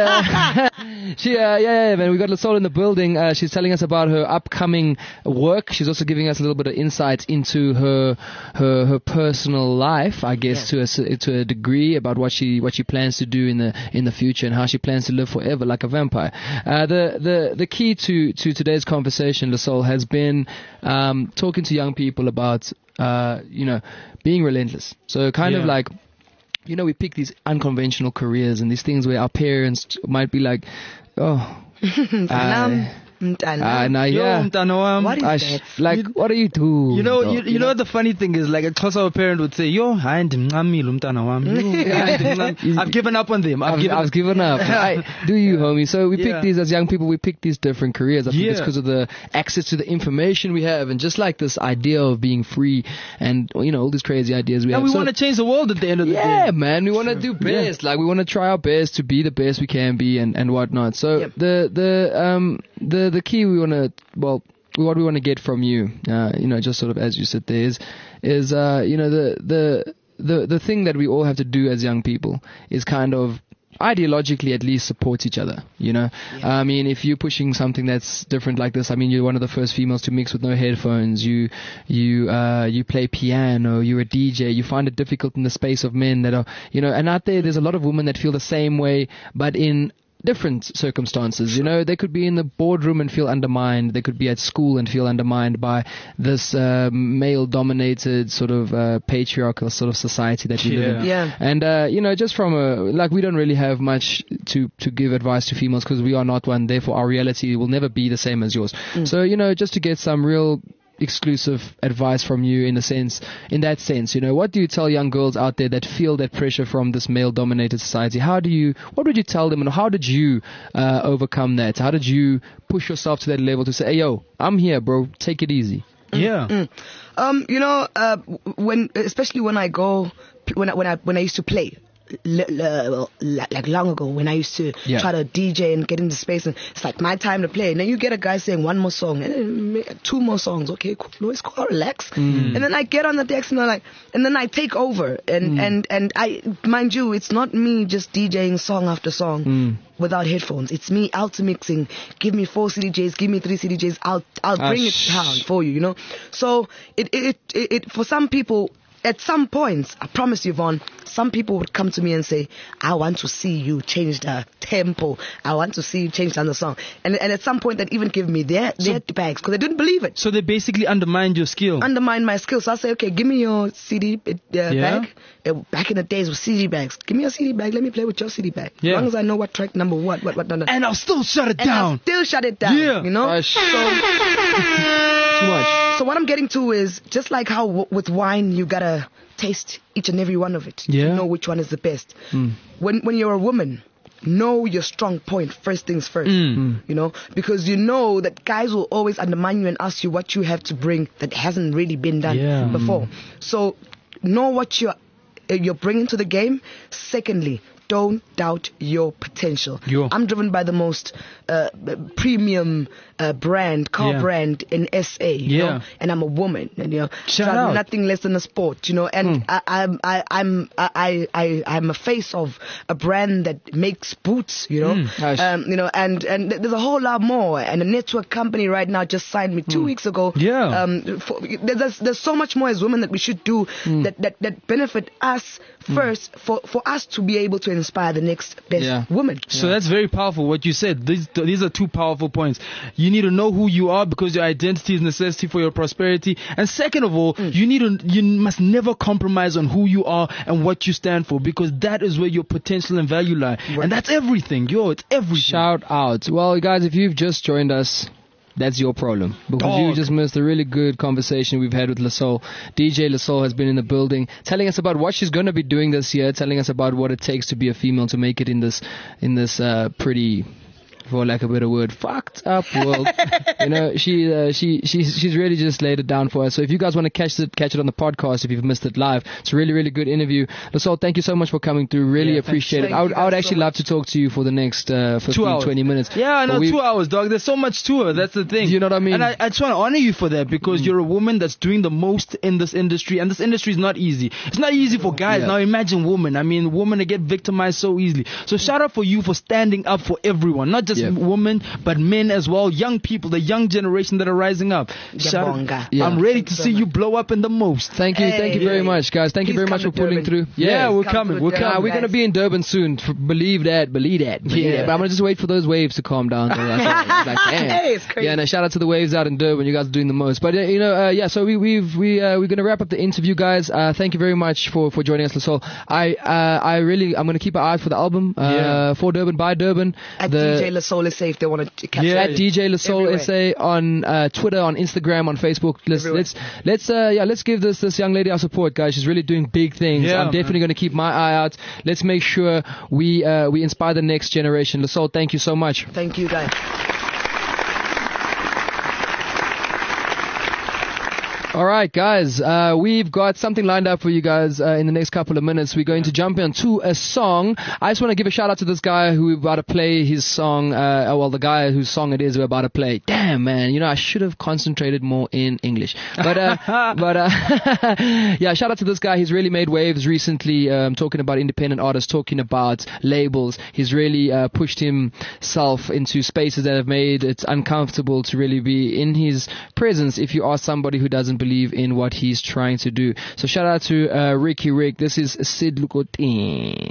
[SPEAKER 3] We got Lesotho in the building. She's telling us about her upcoming work. She's also giving us a little bit of insight into her personal life, I guess, to a degree, about what she plans to do in the future and how she plans to live forever like a vampire. The key to today's conversation, Lesotho, has been talking to young people about being relentless. So kind of like, we pick these unconventional careers and these things where our parents might be like, oh,
[SPEAKER 6] What is that?
[SPEAKER 3] Like, what do you do?
[SPEAKER 4] You know what the funny thing is? Like a Xhosa parent would say, "Yo, I've given up on them. I've given up."
[SPEAKER 3] Do you, homie? So we pick these as young people. We pick these different careers. I think it's because of the access to the information we have, and just like this idea of being free, and all these crazy ideas we have.
[SPEAKER 4] And we want to change the world at the end of the day.
[SPEAKER 3] Yeah, man. We want to do best. Like, we want to try our best to be the best we can be, and whatnot. So the key what we want to get from you, just sort of as you said there is the thing that we all have to do as young people is kind of ideologically at least support each other. I mean, if you're pushing something that's different like this, I mean, you're one of the first females to mix with no headphones, you play piano, you're a DJ, you find it difficult in the space of men that are, and out there's a lot of women that feel the same way, but in different circumstances. They could be in the boardroom and feel undermined. They could be at school and feel undermined by this male-dominated sort of patriarchal sort of society that we live in.
[SPEAKER 6] Yeah.
[SPEAKER 3] And just from we don't really have much to give advice to females because we are not one. Therefore, our reality will never be the same as yours. So just to get some real exclusive advice from you in that sense, what do you tell young girls out there that feel that pressure from this male-dominated society? What would you tell them, and how did you overcome that? How did you push yourself to that level to say, hey, yo, I'm here, bro, take it easy?
[SPEAKER 4] Yeah.
[SPEAKER 6] Especially when I used to play, like long ago, when I used to try to DJ and get into space, and it's like my time to play, and then you get a guy saying one more song and then 2 more songs, okay, cool, it's cool, relax, and then I get on the decks and and then I take over, and I, mind you, it's not me just DJing song after song without headphones. It's me out mixing. Give me 4 CDJs, give me 3 CDJs, I'll bring it down for you, So it for some people, at some points, I promise you, Vaughn, some people would come to me and say, I want to see you change the tempo. I want to see you change the song. And at some point, they'd even give me their bags because they didn't believe it.
[SPEAKER 4] So they basically undermined your skill.
[SPEAKER 6] Undermined my skill. So I say, okay, give me your CD bag. Back in the days with CD bags. Give me your CD bag. Let me play with your CD bag. As long as I know what track number, what.
[SPEAKER 4] And I'll still shut it down.
[SPEAKER 6] Yeah.
[SPEAKER 3] Too much.
[SPEAKER 6] So what I'm getting to is, just like how with wine, you gotta taste each and every one of it.
[SPEAKER 4] Yeah.
[SPEAKER 6] To know which one is the best. When you're a woman, know your strong point first things first. Because you know that guys will always undermine you and ask you what you have to bring that hasn't really been done before. So know what you're bringing to the game. Secondly, don't doubt your potential. I'm driven by the most premium car brand in SA, you know, and I'm a woman, and nothing less than a sport, and I'm a face of a brand that makes boots, and there's a whole lot more, and a network company right now just signed me 2 weeks ago. There's so much more as women that we should do that benefit us first, for us to be able to inspire the next best woman.
[SPEAKER 4] So that's very powerful what you said. These are 2 powerful points. You need to know who you are, because your identity is necessity for your prosperity. And second of all, you must never compromise on who you are and what you stand for, because that is where your potential and value lie. And that's everything. It's everything.
[SPEAKER 3] Shout out. Well, guys, if you've just joined us, that's your problem, because you just missed a really good conversation we've had with LaSoul. DJ LaSoul has been in the building, telling us about what she's going to be doing this year, telling us about what it takes to be a female, to make it in this pretty, for lack of a better word, fucked up world. She's really just laid it down for us. So if you guys want to catch it on the podcast, if you've missed it live, it's a really, really good interview. LaSoul, thank you so much for coming through. Really appreciate it. I would actually love to talk to you for the next 15, 20 minutes.
[SPEAKER 4] Yeah, I know, 2 hours, dog. There's so much to her. That's the thing.
[SPEAKER 3] You know what I mean?
[SPEAKER 4] And I just want to honor you for that, because you're a woman that's doing the most in this industry, and this industry is not easy. It's not easy for guys. Now imagine women. I mean, women that get victimized so easily. So shout out for you for standing up for everyone, not just women, but men as well, young people, the young generation that are rising up. I'm ready to see you blow up in the most.
[SPEAKER 3] Thank you very much, guys. Thank you very much for pulling through.
[SPEAKER 4] We're coming.
[SPEAKER 3] We're going to be in Durban soon. Believe that. But I'm going to just wait for those waves to calm down.
[SPEAKER 6] It's crazy.
[SPEAKER 3] And a shout out to the waves out in Durban. You guys are doing the most. But so we're going to wrap up the interview, guys. Thank you very much for joining us, LaSoul. I'm going to keep an eye out for the album for Durban, by Durban.
[SPEAKER 6] At DJ LaSoul SA, if they want to catch it.
[SPEAKER 3] At DJ LaSoul SA on Twitter, on Instagram, on Facebook. Let's give this young lady our support, guys. She's really doing big things. I'm definitely going to keep my eye out. Let's make sure we inspire the next generation. LaSoul, thank you so much.
[SPEAKER 6] Thank you, guys.
[SPEAKER 3] All right, guys, we've got something lined up for you guys in the next couple of minutes. We're going to jump into a song. I just want to give a shout out to this guy who we're about to play his song. The guy whose song it is we're about to play. Damn, man, I should have concentrated more in English. But shout out to this guy. He's really made waves recently, talking about independent artists, talking about labels. He's really pushed himself into spaces that have made it uncomfortable to really be in his presence if you are somebody who doesn't believe in what he's trying to do. So shout out to Ricky Rick. This is Sid Lukotin.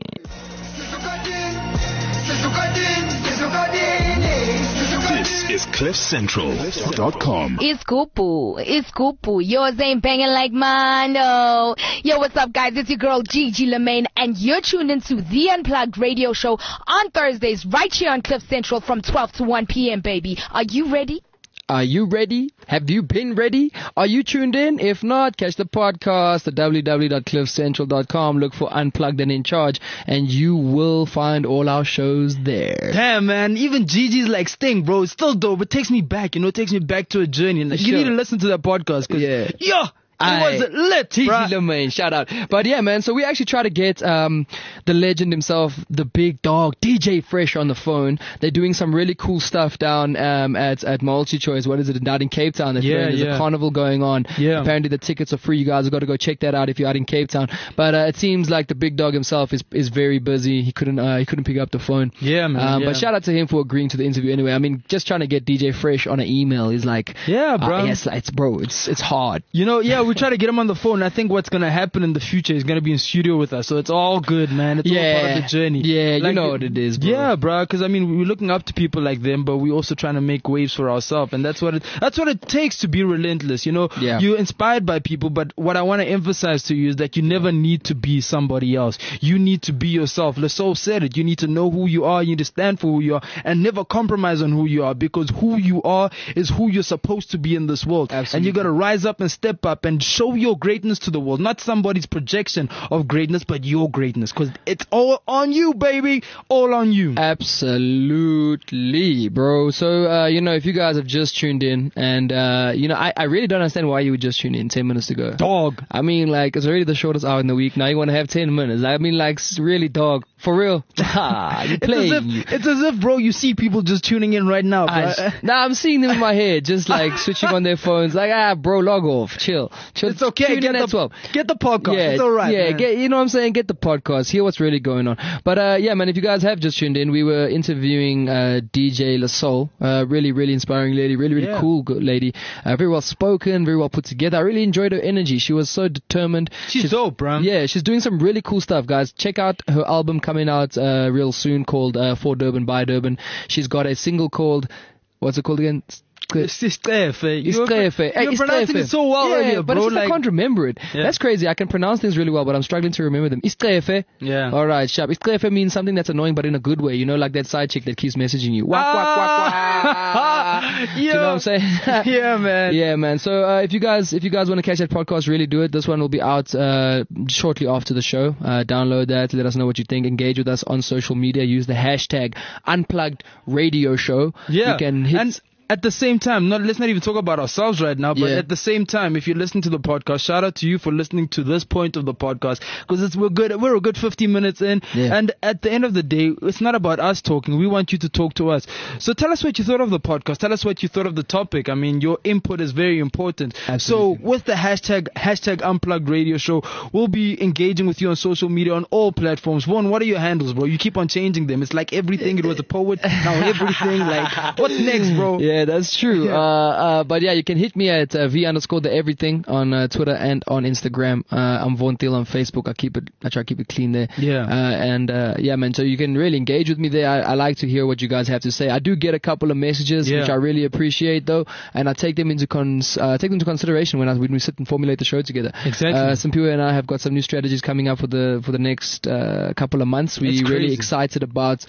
[SPEAKER 7] This is CliffCentral.com.
[SPEAKER 8] It's Kupu. Yours ain't banging like mine, no. Yo, what's up, guys? It's your girl, Gigi Lemaine, and you're tuned into The Unplugged Radio Show on Thursdays, right here on Cliff Central from 12 to 1 p.m., baby. Are you ready?
[SPEAKER 3] Are you ready? Have you been ready? Are you tuned in? If not, catch the podcast at www.cliffcentral.com. Look for Unplugged and In Charge, and you will find all our shows there.
[SPEAKER 4] Damn, man. Even Gigi's like Sting, bro. It's still dope. It takes me back, it takes me back to a journey. Like, you need to listen to that podcast.
[SPEAKER 3] Yeah.
[SPEAKER 4] Yo! It was lit,
[SPEAKER 3] Gigi
[SPEAKER 4] bruh.
[SPEAKER 3] LeMaine, shout out. But yeah, man, so we actually try to get the legend himself, the big dog, DJ Fresh, on the phone. They're doing some really cool stuff down at MultiChoice. What is it, down in Cape Town? There's a carnival going on.
[SPEAKER 4] Yeah.
[SPEAKER 3] Apparently the tickets are free. You guys have got to go check that out if you're out in Cape Town. But it seems like the big dog himself is very busy. He couldn't pick up the phone.
[SPEAKER 4] Yeah, man.
[SPEAKER 3] But shout out to him for agreeing to the interview anyway. I mean, just trying to get DJ Fresh on an email is like,
[SPEAKER 4] yeah, bro.
[SPEAKER 3] Yes, it's hard.
[SPEAKER 4] We try to get him on the phone. I think what's gonna happen in the future is gonna be in studio with us, so it's all good, man. It's all part of the journey.
[SPEAKER 3] Yeah, you know what it is, bro.
[SPEAKER 4] Yeah, bro. Because I mean, we're looking up to people like them, but we're also trying to make waves for ourselves, and that's what it takes to be relentless.
[SPEAKER 3] Yeah.
[SPEAKER 4] You're inspired by people, but what I want to emphasize to you is that you never need to be somebody else. You need to be yourself. Lesotho said it. You need to know who you are. You need to stand for who you are, and never compromise on who you are, because who you are is who you're supposed to be in this world.
[SPEAKER 3] Absolutely.
[SPEAKER 4] And you gotta rise up and step up and show your greatness to the world, not somebody's projection of greatness, but your greatness, because it's all on you, baby. All on you.
[SPEAKER 3] Absolutely, bro. So if you guys have just tuned in, and I really don't understand why you would just tune in 10 minutes ago.
[SPEAKER 4] Dog.
[SPEAKER 3] I mean, like, it's already the shortest hour in the week. Now you want to have 10 minutes. I mean, like, really, dog. For real. You're playing.
[SPEAKER 4] It's as if, bro, you see people just tuning in right now, bro.
[SPEAKER 3] I'm seeing them in my head, just like switching on their phones. Like, bro, log off. Chill.
[SPEAKER 4] It's okay.
[SPEAKER 3] Get the 12.
[SPEAKER 4] Get the podcast.
[SPEAKER 3] Yeah,
[SPEAKER 4] it's all right.
[SPEAKER 3] Yeah,
[SPEAKER 4] man.
[SPEAKER 3] you know what I'm saying? Get the podcast. Hear what's really going on. But yeah, man, if you guys have just tuned in, we were interviewing DJ LaSoul. Really, really inspiring lady. Really, really cool good lady. Very well spoken, very well put together. I really enjoyed her energy. She was so determined.
[SPEAKER 4] She's dope, bro.
[SPEAKER 3] Yeah, she's doing some really cool stuff, guys. Check out her album coming out real soon called For Durban by Durban. She's got a single called, what's it called again?
[SPEAKER 4] You're pronouncing it so well earlier,
[SPEAKER 3] but
[SPEAKER 4] bro.
[SPEAKER 3] it's just I can't remember it.
[SPEAKER 4] Yeah.
[SPEAKER 3] That's crazy. I can pronounce things really well, but I'm struggling to remember them. Istrefe.
[SPEAKER 4] Yeah.
[SPEAKER 3] All right, sharp. Istrefe means something that's annoying, but in a good way. Like that side chick that keeps messaging you. Wak, wak, wak, wak.
[SPEAKER 4] Yeah.
[SPEAKER 3] Do you know what I'm saying?
[SPEAKER 4] Yeah, man.
[SPEAKER 3] Yeah, man. So if you guys want to catch that podcast, really do it. This one will be out shortly after the show. Download that. Let us know what you think. Engage with us on social media. Use the hashtag Unplugged Radio Show.
[SPEAKER 4] Yeah.
[SPEAKER 3] You can hit.
[SPEAKER 4] And at the same time, let's not even talk about ourselves right now, but
[SPEAKER 3] Yeah.
[SPEAKER 4] at the same time, if you listen to the podcast, shout out to you for listening to this point of the podcast, because we're a good 50 minutes in, and at the end of the day, it's not about us talking. We want you to talk to us. So tell us what you thought of the podcast. Tell us what you thought of the topic. I mean, your input is very important.
[SPEAKER 3] Absolutely.
[SPEAKER 4] So with the hashtag Unplugged Radio Show, we'll be engaging with you on social media on all platforms. Vaughn, what are your handles, bro? You keep on changing them. It's like everything. It was a poet. Now everything. Like, what's next, bro?
[SPEAKER 3] Yeah, that's true. But yeah, you can hit me at V_the everything on Twitter and on Instagram. I'm Vaughn Thiel on Facebook. I try to keep it clean there.
[SPEAKER 4] Yeah.
[SPEAKER 3] Yeah, man. So you can really engage with me there. I like to hear what you guys have to say. I do get a couple of messages, which I really appreciate, though, and I take them into consideration when we sit and formulate the show together.
[SPEAKER 4] Exactly.
[SPEAKER 3] Simpiwe and I have got some new strategies coming up for the next couple of months. We're really excited about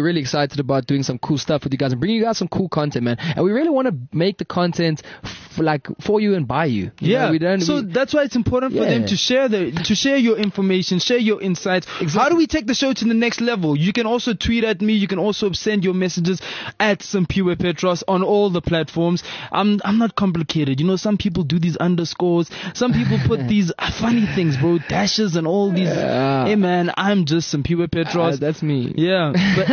[SPEAKER 3] doing some cool stuff with you guys and bringing you guys some cool content, man. And we really want to make the content for you and by you.
[SPEAKER 4] That's why it's important for them to share your information, share your insights. Exactly. How do we take the show to the next level? You can also tweet at me. You can also send your messages at Simpiwe Petros on all the platforms. I'm not complicated. Some people do these underscores. Some people put these funny things, bro, dashes and all these. Hey, man, I'm just Simpiwe Petros.
[SPEAKER 3] That's me.
[SPEAKER 4] Yeah. But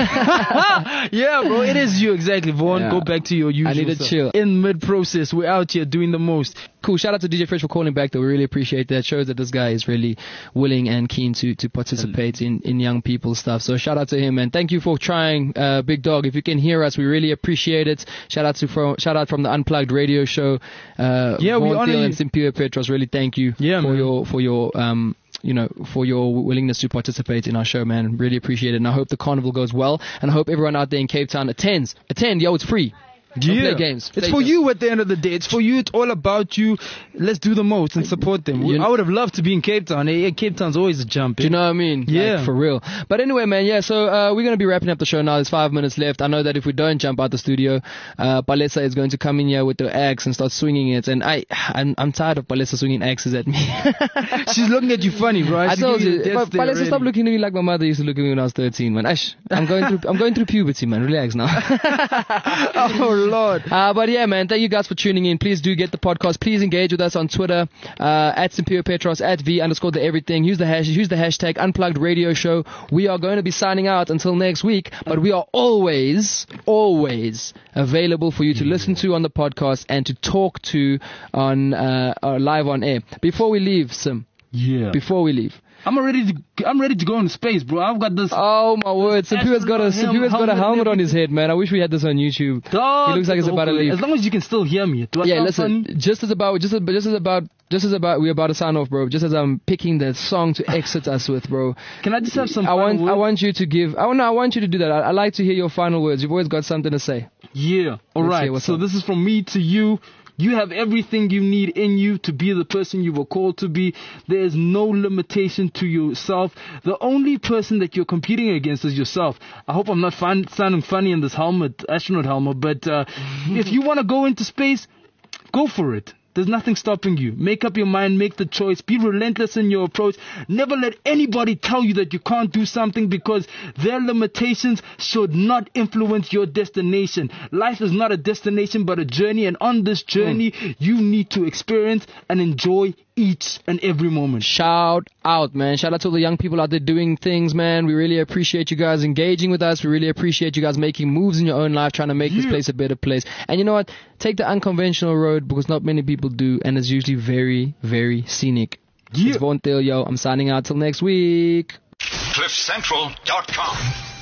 [SPEAKER 4] yeah, bro, it is you exactly. Vaughn, go back to your usual.
[SPEAKER 3] I need to chill.
[SPEAKER 4] In mid-process, we're out here doing the most.
[SPEAKER 3] Cool. Shout out to DJ Fresh for calling back, though. We really appreciate that. Shows that this guy is really willing and keen to participate in young people's stuff. So shout out to him, and thank you for trying, Big Dog. If you can hear us, we really appreciate it. Shout out from the Unplugged Radio Show.
[SPEAKER 4] We honor you.
[SPEAKER 3] And Simpiwe Petros. Really thank you for your willingness to participate in our show, man. Really appreciate it. And I hope the carnival goes well. And I hope everyone out there in Cape Town attends. Attend, yo, it's free. Don't play games.
[SPEAKER 4] It's for you at the end of the day. It's for you. It's all about you. Let's do the most and support them. I would have loved to be in Cape Town. Cape Town's always a jump.
[SPEAKER 3] Do you know what I mean?
[SPEAKER 4] Yeah.
[SPEAKER 3] Like, for real. But anyway, man, yeah, so we're going to be wrapping up the show now. There's 5 minutes left. I know that if we don't jump out the studio, Palesa is going to come in here with the axe and start swinging it. And I'm tired of Palesa swinging axes at me.
[SPEAKER 4] She's looking at you funny, bro.
[SPEAKER 3] I told you. Palesa, stop looking at me like my mother used to look at me when I was 13, man. I'm going through puberty, man. Relax now.
[SPEAKER 4] Oh, Lord.
[SPEAKER 3] But yeah, man, thank you guys for tuning in. Please do get the podcast. Please engage with us on Twitter, at Simpio Petros, at V_the everything. Use the hashtag Unplugged Radio Show. We are going to be signing out until next week, but we are always available for you to listen to on the podcast and to talk to on live on air. Before we leave, Sim.
[SPEAKER 4] Yeah.
[SPEAKER 3] Before we leave.
[SPEAKER 4] I'm ready to go into space, bro. I've got this.
[SPEAKER 3] Oh my word! Simpiwa's got a helmet on his head, man. I wish we had this on YouTube.
[SPEAKER 4] Dog,
[SPEAKER 3] he looks like he's about to leave.
[SPEAKER 4] As long as you can still hear me.
[SPEAKER 3] Listen. Funny? Just as about we're about to sign off, bro. Just as I'm picking the song to exit us with, bro.
[SPEAKER 4] Can I just have some? I
[SPEAKER 3] want you to give. I want you to do that. I like to hear your final words. You've always got something to say.
[SPEAKER 4] Yeah. All right. So this is from me to you. You have everything you need in you to be the person you were called to be. There is no limitation to yourself. The only person that you're competing against is yourself. I hope I'm not sounding funny in this astronaut helmet, but if you want to go into space, go for it. There's nothing stopping you. Make up your mind, make the choice, be relentless in your approach. Never let anybody tell you that you can't do something, because their limitations should not influence your destination. Life is not a destination but a journey, and on this journey you need to experience and enjoy each and every moment.
[SPEAKER 3] Shout out, man. Shout out to all the young people out there doing things, man. We really appreciate you guys engaging with us. We really appreciate you guys making moves in your own life, trying to make this place a better place. And you know what? Take the unconventional road, because not many people do, and it's usually very, very scenic. It's Von Theo, yo. I'm signing out till next week.
[SPEAKER 7] CliffCentral.com